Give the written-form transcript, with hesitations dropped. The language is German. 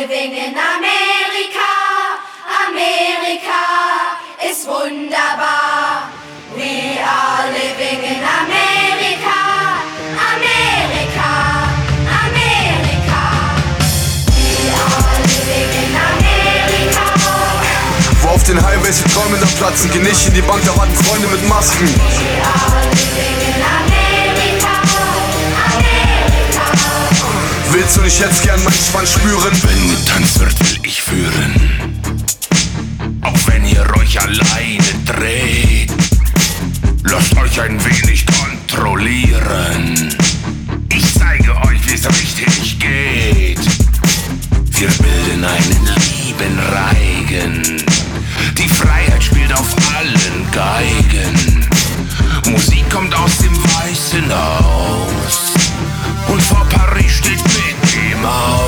living in America. America ist wunderbar. We are living in America. America, America. We are living in America. Wo auf den Highways die Träume dann platzen, geh nicht in die Bank, da warten Freunde mit Masken. We are living in America. America. Willst du nicht jetzt gern meinen Spann spüren? Wenn getanzt wird, will ich führen. Auch wenn ihr euch alleine dreht, lasst euch ein wenig kontrollieren.